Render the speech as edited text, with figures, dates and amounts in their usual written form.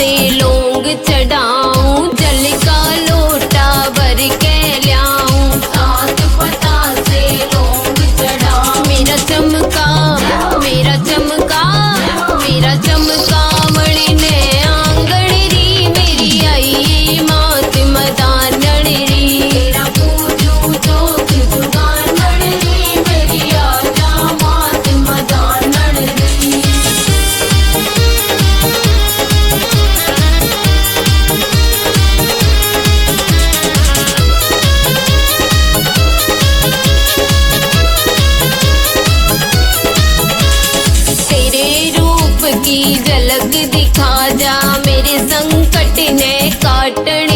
से लौंग चढ़ाऊं, जल का लोटा भर के ल्याऊं, सात पता से लौंग चढ़ाऊं। मेरा चमका मेरा चमका मेरा चमका मणि ने आंगण री, मेरी आई मात मदानण री। तेरा पूजू जोग जुगानण री, मेरी आजा मात मदानण री। की झलक दिखा जा, मेरे संकट ने काटन